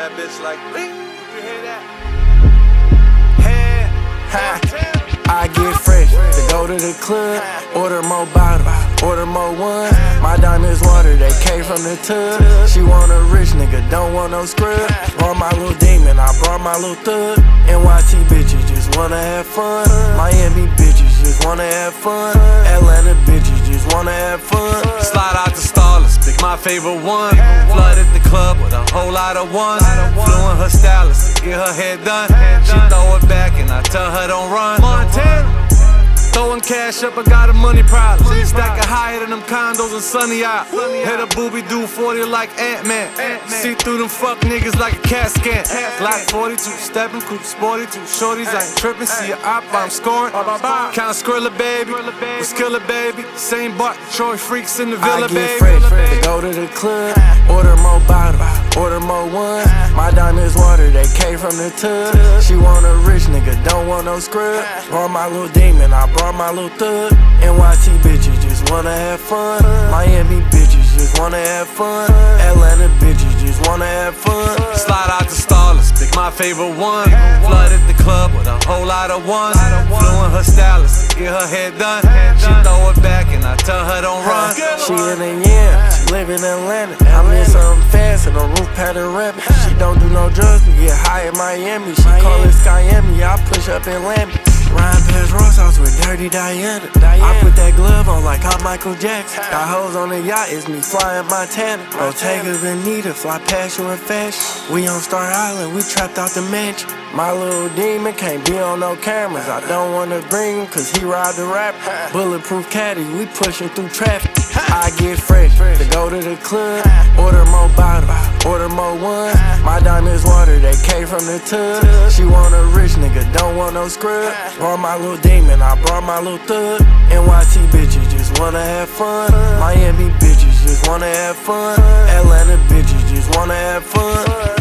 that bitch like bling. You hear that? I get fresh to go to the club, order more bottles, order more ones. My diamonds water, they came from the tub. She want a rich nigga, don't want no scrub. Brought my little demon, I brought my little thug. NYC bitches just wanna have fun. Miami bitches just wanna have fun. Atlanta bitches just wanna have fun. Slide out the Starless, pick my favorite one. Flooded the club with a whole lot of ones. Flew in her stylist to get her hair done. She throw it back and I tell her don't run. Montana, throwing cash up, I got a money problem. Stacking higher than them condos in Sunny Isle. Hit a booby do 40 like Ant-Man. See through them fuck niggas like a cat scan. Glock 42, stepping, coupe sporty, two shorties, I ain't tripping. See a op, I'm scoring. Count Skrilla, baby, we Skilla, baby. Same bar, Troy freaks in the villa, I get baby. fresh to go to the club, order more bottles, order more ones. My diamonds water, they came from the tub. She want a rich nigga, don't want no scrub. Brought my little demon, I brought my little thug. NYC bitches just wanna have fun. Miami bitches just wanna have fun. Atlanta bitches just wanna have fun. Slide out the Starless, pick my favorite one. Flooded the club with a whole lot of ones. Flew in her stylist to get her hair done. She throw it back and I tell her don't run. She in the she live in Atlanta. I'm in something fast and a roof pattern rabbit. She don't do no drugs, we get high in Miami. She call it Skyami, I push up in Lammy. Ryan past Ross House with Dirty Diana. I put that glove on like I'm Michael Jackson. Got hoes on the yacht, it's me flying Montana. Bottega Veneta, fly past you in fashion. We on Star Island, we trapped out the mansion. My little demon can't be on no cameras. I don't wanna bring him cause he ride the rap. Bulletproof caddy, we pushing through traffic. I get fresh to go to the club, order more bottles, order more ones. My diamonds water, they came from the tub. She want a rich nigga, don't want no scrub. Brought my little demon, I brought my little thug. NYC bitches just wanna have fun. Miami bitches just wanna have fun. Atlanta bitches just wanna have fun.